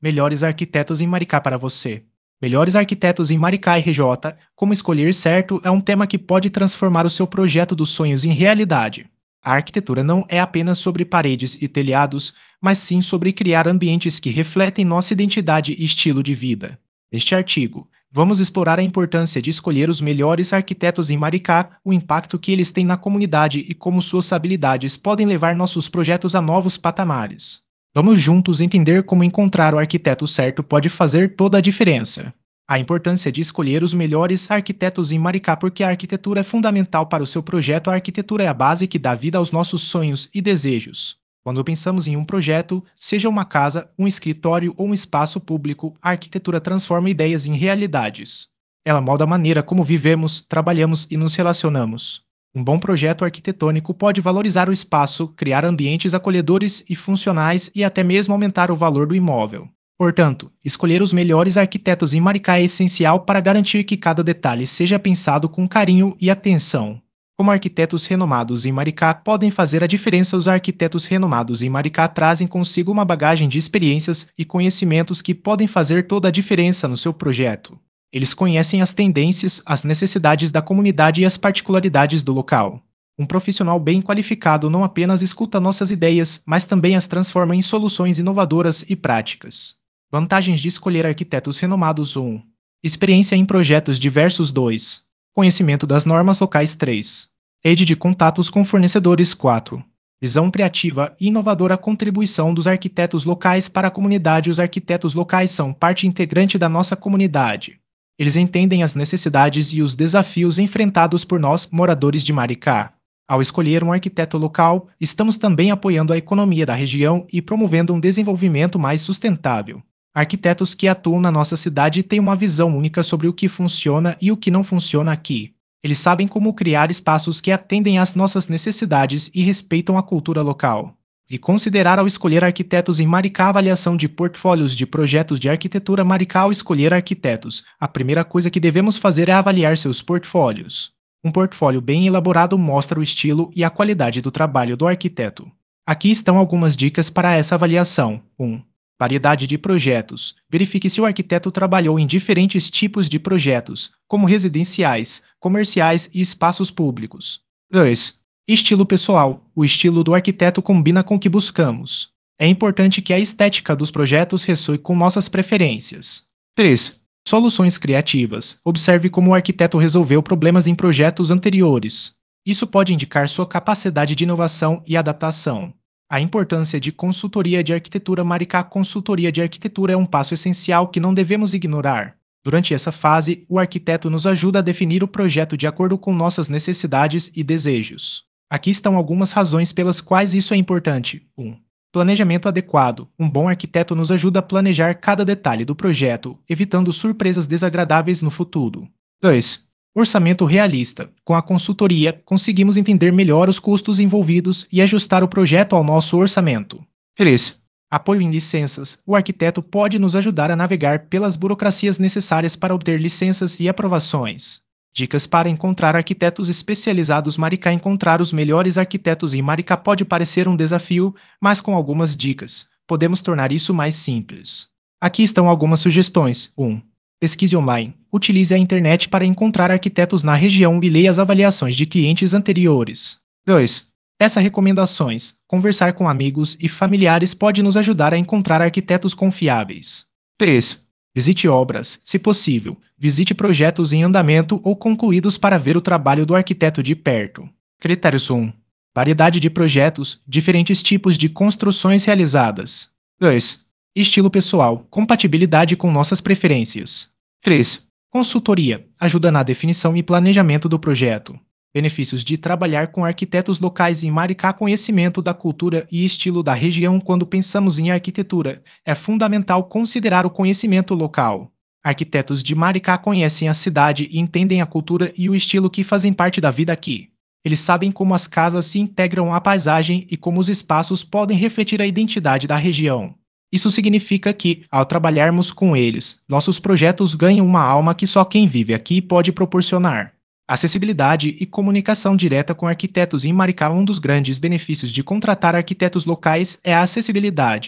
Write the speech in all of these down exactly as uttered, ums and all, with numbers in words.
Melhores arquitetos em Maricá para você. Melhores arquitetos em Maricá e R J, como escolher certo é um tema que pode transformar o seu projeto dos sonhos em realidade. A arquitetura não é apenas sobre paredes e telhados, mas sim sobre criar ambientes que refletem nossa identidade e estilo de vida. Neste artigo, vamos explorar a importância de escolher os melhores arquitetos em Maricá, o impacto que eles têm na comunidade e como suas habilidades podem levar nossos projetos a novos patamares. Vamos juntos entender como encontrar o arquiteto certo pode fazer toda a diferença. A importância de escolher os melhores arquitetos em Maricá, porque a arquitetura é fundamental para o seu projeto. A arquitetura é a base que dá vida aos nossos sonhos e desejos. Quando pensamos em um projeto, seja uma casa, um escritório ou um espaço público, a arquitetura transforma ideias em realidades. Ela molda a maneira como vivemos, trabalhamos e nos relacionamos. Um bom projeto arquitetônico pode valorizar o espaço, criar ambientes acolhedores e funcionais e até mesmo aumentar o valor do imóvel. Portanto, escolher os melhores arquitetos em Maricá é essencial para garantir que cada detalhe seja pensado com carinho e atenção. Como arquitetos renomados em Maricá podem fazer a diferença, os arquitetos renomados em Maricá trazem consigo uma bagagem de experiências e conhecimentos que podem fazer toda a diferença no seu projeto. Eles conhecem as tendências, as necessidades da comunidade e as particularidades do local. Um profissional bem qualificado não apenas escuta nossas ideias, mas também as transforma em soluções inovadoras e práticas. Vantagens de escolher arquitetos renomados. um. Experiência em projetos diversos. dois. Conhecimento das normas locais. três. Rede de contatos com fornecedores. quatro. Visão criativa e inovadora. Contribuição dos arquitetos locais para a comunidade. Os arquitetos locais são parte integrante da nossa comunidade. Eles entendem as necessidades e os desafios enfrentados por nós, moradores de Maricá. Ao escolher um arquiteto local, estamos também apoiando a economia da região e promovendo um desenvolvimento mais sustentável. Arquitetos que atuam na nossa cidade têm uma visão única sobre o que funciona e o que não funciona aqui. Eles sabem como criar espaços que atendem às nossas necessidades e respeitam a cultura local. E considerar ao escolher arquitetos em Maricá. Avaliação de portfólios de projetos de arquitetura. Maricá. Ao escolher arquitetos, a primeira coisa que devemos fazer é avaliar seus portfólios. Um portfólio bem elaborado mostra o estilo e a qualidade do trabalho do arquiteto. Aqui estão algumas dicas para essa avaliação. um. Variedade de projetos. Verifique se o arquiteto trabalhou em diferentes tipos de projetos, como residenciais, comerciais e espaços públicos. dois. Estilo pessoal. O estilo do arquiteto combina com o que buscamos. É importante que a estética dos projetos ressoe com nossas preferências. três. Soluções criativas. Observe como o arquiteto resolveu problemas em projetos anteriores. Isso pode indicar sua capacidade de inovação e adaptação. A importância de consultoria de arquitetura. Maricá. Consultoria de arquitetura é um passo essencial que não devemos ignorar. Durante essa fase, o arquiteto nos ajuda a definir o projeto de acordo com nossas necessidades e desejos. Aqui estão algumas razões pelas quais isso é importante. um. Planejamento adequado. Um bom arquiteto nos ajuda a planejar cada detalhe do projeto, evitando surpresas desagradáveis no futuro. dois. Orçamento realista. Com a consultoria, conseguimos entender melhor os custos envolvidos e ajustar o projeto ao nosso orçamento. três. Apoio em licenças. O arquiteto pode nos ajudar a navegar pelas burocracias necessárias para obter licenças e aprovações. Dicas para encontrar arquitetos especializados. Maricá. Encontrar os melhores arquitetos em Maricá pode parecer um desafio, mas com algumas dicas, podemos tornar isso mais simples. Aqui estão algumas sugestões. um. Pesquise online. Utilize a internet para encontrar arquitetos na região e leia as avaliações de clientes anteriores. dois. Peça recomendações. Conversar com amigos e familiares pode nos ajudar a encontrar arquitetos confiáveis. três. Visite obras, se possível. Visite projetos em andamento ou concluídos para ver o trabalho do arquiteto de perto. Critérios. um. Variedade de projetos, diferentes tipos de construções realizadas. dois. Estilo pessoal, compatibilidade com nossas preferências. três. Consultoria, ajuda na definição e planejamento do projeto. Benefícios de trabalhar com arquitetos locais em Maricá. Conhecimento da cultura e estilo da região. Quando pensamos em arquitetura, é fundamental considerar o conhecimento local. Arquitetos de Maricá conhecem a cidade e entendem a cultura e o estilo que fazem parte da vida aqui. Eles sabem como as casas se integram à paisagem e como os espaços podem refletir a identidade da região. Isso significa que, ao trabalharmos com eles, nossos projetos ganham uma alma que só quem vive aqui pode proporcionar. Acessibilidade e comunicação direta com arquitetos em Maricá. Um dos grandes benefícios de contratar arquitetos locais é a acessibilidade.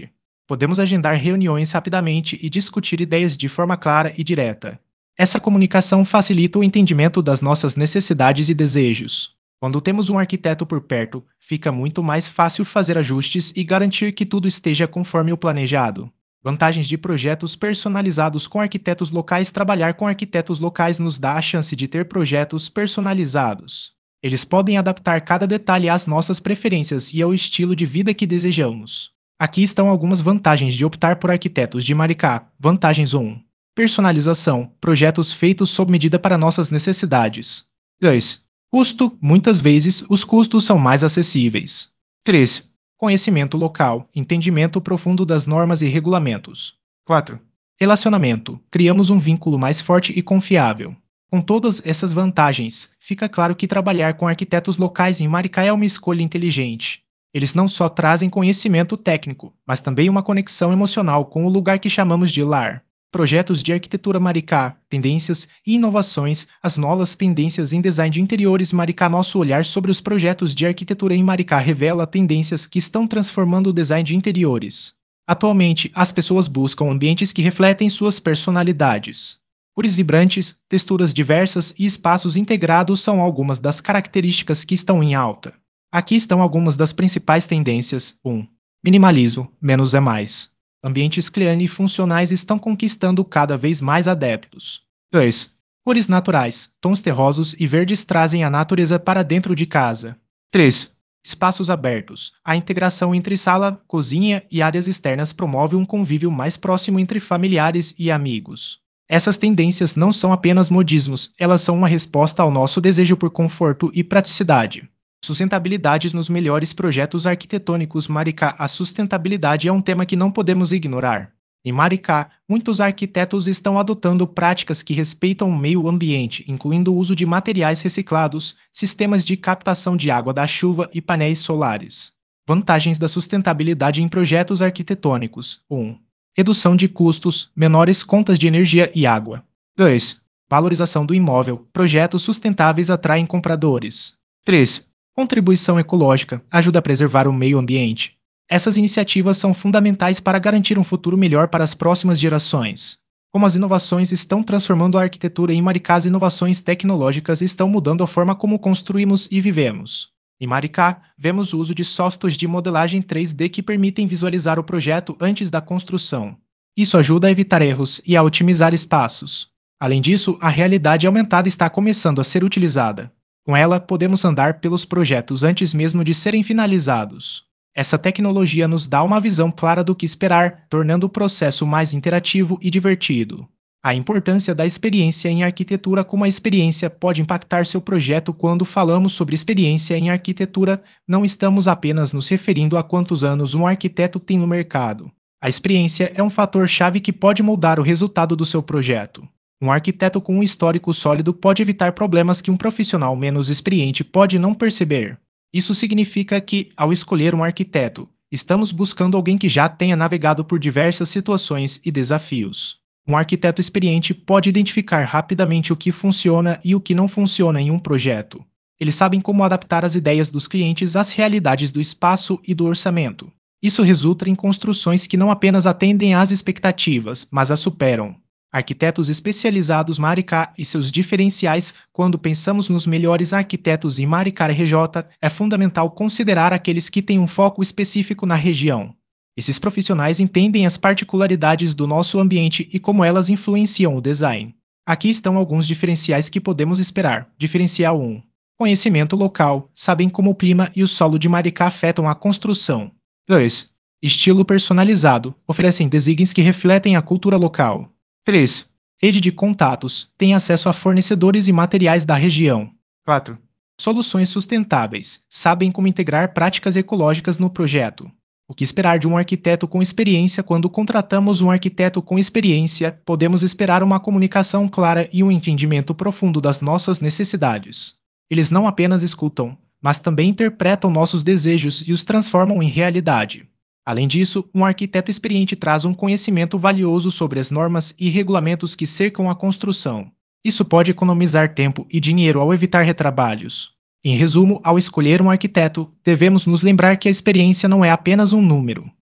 Podemos agendar reuniões rapidamente e discutir ideias de forma clara e direta. Essa comunicação facilita o entendimento das nossas necessidades e desejos. Quando temos um arquiteto por perto, fica muito mais fácil fazer ajustes e garantir que tudo esteja conforme o planejado. Vantagens de projetos personalizados com arquitetos locais. Trabalhar com arquitetos locais nos dá a chance de ter projetos personalizados. Eles podem adaptar cada detalhe às nossas preferências e ao estilo de vida que desejamos. Aqui estão algumas vantagens de optar por arquitetos de Maricá. Vantagens um. Personalização. Projetos feitos sob medida para nossas necessidades. dois. Custo. Muitas vezes, os custos são mais acessíveis. três. Conhecimento local. Entendimento profundo das normas e regulamentos. quatro. Relacionamento. Criamos um vínculo mais forte e confiável. Com todas essas vantagens, fica claro que trabalhar com arquitetos locais em Maricá é uma escolha inteligente. Eles não só trazem conhecimento técnico, mas também uma conexão emocional com o lugar que chamamos de lar. Projetos de arquitetura Maricá, tendências e inovações. As novas tendências em design de interiores Maricá. Nosso olhar sobre os projetos de arquitetura em Maricá revela tendências que estão transformando o design de interiores. Atualmente, as pessoas buscam ambientes que refletem suas personalidades. Cores vibrantes, texturas diversas e espaços integrados são algumas das características que estão em alta. Aqui estão algumas das principais tendências. um. Minimalismo, menos é mais. Ambientes clean e funcionais estão conquistando cada vez mais adeptos. dois. Cores naturais, tons terrosos e verdes trazem a natureza para dentro de casa. três. Espaços abertos. A integração entre sala, cozinha e áreas externas promove um convívio mais próximo entre familiares e amigos. Essas tendências não são apenas modismos, elas são uma resposta ao nosso desejo por conforto e praticidade. Sustentabilidade nos melhores projetos arquitetônicos. Maricá. A sustentabilidade é um tema que não podemos ignorar. Em Maricá, muitos arquitetos estão adotando práticas que respeitam o meio ambiente, incluindo o uso de materiais reciclados, sistemas de captação de água da chuva e painéis solares. Vantagens da sustentabilidade em projetos arquitetônicos. um. Redução de custos, menores contas de energia e água. dois. Valorização do imóvel. Projetos sustentáveis atraem compradores. três. Contribuição ecológica. Ajuda a preservar o meio ambiente. Essas iniciativas são fundamentais para garantir um futuro melhor para as próximas gerações. Como as inovações estão transformando a arquitetura em Maricá. As inovações tecnológicas estão mudando a forma como construímos e vivemos. Em Maricá, vemos o uso de softwares de modelagem três D que permitem visualizar o projeto antes da construção. Isso ajuda a evitar erros e a otimizar espaços. Além disso, a realidade aumentada está começando a ser utilizada. Com ela, podemos andar pelos projetos antes mesmo de serem finalizados. Essa tecnologia nos dá uma visão clara do que esperar, tornando o processo mais interativo e divertido. A importância da experiência em arquitetura. Como a experiência pode impactar seu projeto? Quando falamos sobre experiência em arquitetura, não estamos apenas nos referindo a quantos anos um arquiteto tem no mercado. A experiência é um fator-chave que pode moldar o resultado do seu projeto. Um arquiteto com um histórico sólido pode evitar problemas que um profissional menos experiente pode não perceber. Isso significa que, ao escolher um arquiteto, estamos buscando alguém que já tenha navegado por diversas situações e desafios. Um arquiteto experiente pode identificar rapidamente o que funciona e o que não funciona em um projeto. Eles sabem como adaptar as ideias dos clientes às realidades do espaço e do orçamento. Isso resulta em construções que não apenas atendem às expectativas, mas as superam. Arquitetos especializados. Maricá e seus diferenciais. Quando pensamos nos melhores arquitetos em Maricá R J, é fundamental considerar aqueles que têm um foco específico na região. Esses profissionais entendem as particularidades do nosso ambiente e como elas influenciam o design. Aqui estão alguns diferenciais que podemos esperar. Diferencial um. Conhecimento local. Sabem como o clima e o solo de Maricá afetam a construção. dois. Estilo personalizado. Oferecem designs que refletem a cultura local. três. Rede de contatos. Tem acesso a fornecedores e materiais da região. quatro. Soluções sustentáveis. Sabem como integrar práticas ecológicas no projeto. O que esperar de um arquiteto com experiência? Quando contratamos um arquiteto com experiência, podemos esperar uma comunicação clara e um entendimento profundo das nossas necessidades. Eles não apenas escutam, mas também interpretam nossos desejos e os transformam em realidade. Além disso, um arquiteto experiente traz um conhecimento valioso sobre as normas e regulamentos que cercam a construção. Isso pode economizar tempo e dinheiro ao evitar retrabalhos. Em resumo, ao escolher um arquiteto, devemos nos lembrar que a experiência não é apenas um número.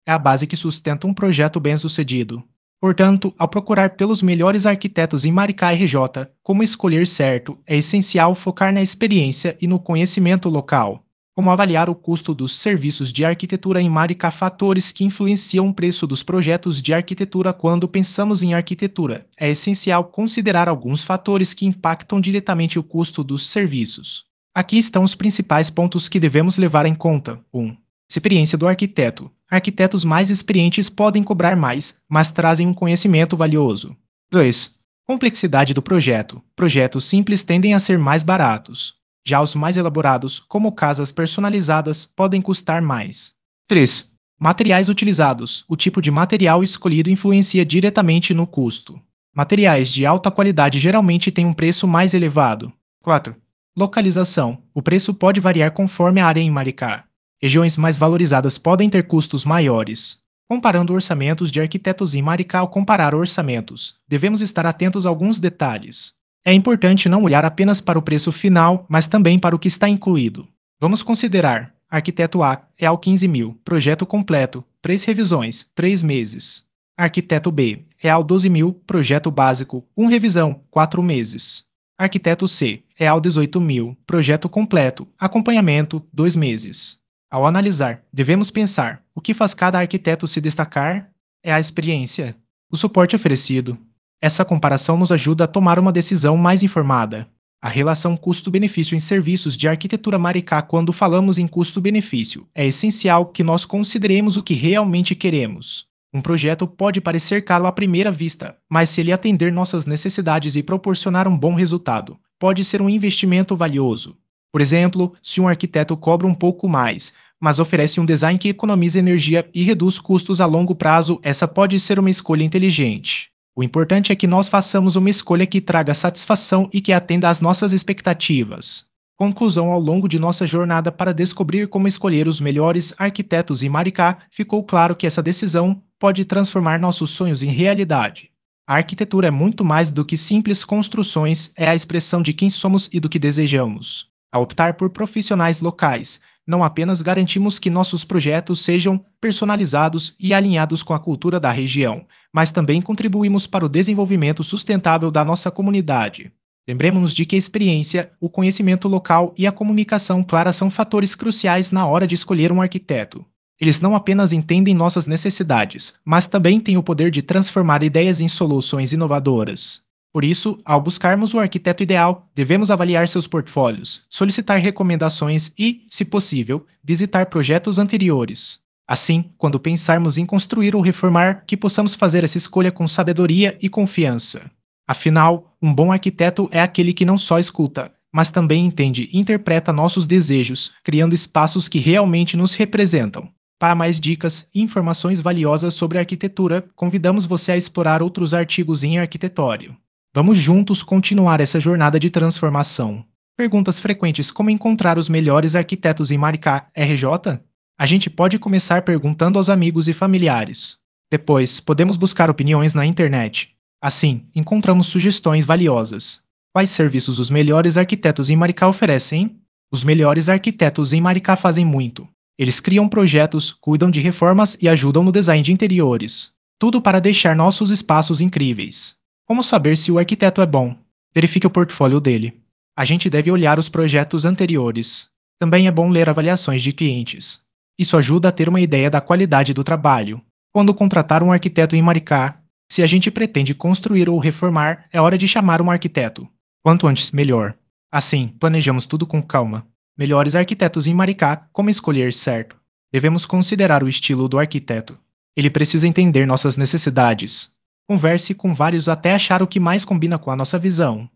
é a base que sustenta um projeto bem-sucedido. Portanto, ao procurar pelos melhores arquitetos em Maricá e R J, como escolher certo, é essencial focar na experiência e no conhecimento local. Como avaliar o custo dos serviços de arquitetura em Maricá, fatores que influenciam o preço dos projetos de arquitetura. Quando pensamos em arquitetura, é essencial considerar alguns fatores que impactam diretamente o custo dos serviços. Aqui estão os principais pontos que devemos levar em conta. um. Experiência do arquiteto. Arquitetos mais experientes podem cobrar mais, mas trazem um conhecimento valioso. dois. Complexidade do projeto. Projetos simples tendem a ser mais baratos. Já os mais elaborados, como casas personalizadas, podem custar mais. três. Materiais utilizados. O tipo de material escolhido influencia diretamente no custo. Materiais de alta qualidade geralmente têm um preço mais elevado. quatro. Localização. O preço pode variar conforme a área em Maricá. Regiões mais valorizadas podem ter custos maiores. Comparando orçamentos de arquitetos em Maricá. Ao comparar orçamentos, devemos estar atentos a alguns detalhes. É importante não olhar apenas para o preço final, mas também para o que está incluído. Vamos considerar: arquiteto A, real quinze mil, projeto completo, três revisões, três meses. Arquiteto B, real doze mil, projeto básico, uma revisão, quatro meses. Arquiteto C, real dezoito mil, projeto completo, acompanhamento, dois meses. Ao analisar, devemos pensar: o que faz cada arquiteto se destacar? É a experiência, o suporte oferecido. Essa comparação nos ajuda a tomar uma decisão mais informada. A relação custo-benefício em serviços de arquitetura Maricá. Quando falamos em custo-benefício, é essencial que nós consideremos o que realmente queremos. Um projeto pode parecer caro à primeira vista, mas se ele atender nossas necessidades e proporcionar um bom resultado, pode ser um investimento valioso. Por exemplo, se um arquiteto cobra um pouco mais, mas oferece um design que economiza energia e reduz custos a longo prazo, essa pode ser uma escolha inteligente. O importante é que nós façamos uma escolha que traga satisfação e que atenda às nossas expectativas. Conclusão: ao longo de nossa jornada para descobrir como escolher os melhores arquitetos em Maricá, ficou claro que essa decisão pode transformar nossos sonhos em realidade. A arquitetura é muito mais do que simples construções, é a expressão de quem somos e do que desejamos. Ao optar por profissionais locais, não apenas garantimos que nossos projetos sejam personalizados e alinhados com a cultura da região, mas também contribuímos para o desenvolvimento sustentável da nossa comunidade. Lembremos-nos de que a experiência, o conhecimento local e a comunicação clara são fatores cruciais na hora de escolher um arquiteto. Eles não apenas entendem nossas necessidades, mas também têm o poder de transformar ideias em soluções inovadoras. Por isso, ao buscarmos o arquiteto ideal, devemos avaliar seus portfólios, solicitar recomendações e, se possível, visitar projetos anteriores. Assim, quando pensarmos em construir ou reformar, que possamos fazer essa escolha com sabedoria e confiança. Afinal, um bom arquiteto é aquele que não só escuta, mas também entende e interpreta nossos desejos, criando espaços que realmente nos representam. Para mais dicas e informações valiosas sobre arquitetura, convidamos você a explorar outros artigos em arquitetório. Vamos juntos continuar essa jornada de transformação. Perguntas frequentes: como encontrar os melhores arquitetos em Maricá, R J? A gente pode começar perguntando aos amigos e familiares. Depois, podemos buscar opiniões na internet. Assim, encontramos sugestões valiosas. Quais serviços os melhores arquitetos em Maricá oferecem? Os melhores arquitetos em Maricá fazem muito. Eles criam projetos, cuidam de reformas e ajudam no design de interiores. Tudo para deixar nossos espaços incríveis. Como saber se o arquiteto é bom? Verifique o portfólio dele. A gente deve olhar os projetos anteriores. Também é bom ler avaliações de clientes. Isso ajuda a ter uma ideia da qualidade do trabalho. Quando contratar um arquiteto em Maricá, se a gente pretende construir ou reformar, é hora de chamar um arquiteto. Quanto antes, melhor. Assim, planejamos tudo com calma. Melhores arquitetos em Maricá, como escolher certo? Devemos considerar o estilo do arquiteto. Ele precisa entender nossas necessidades. Converse com vários até achar o que mais combina com a nossa visão.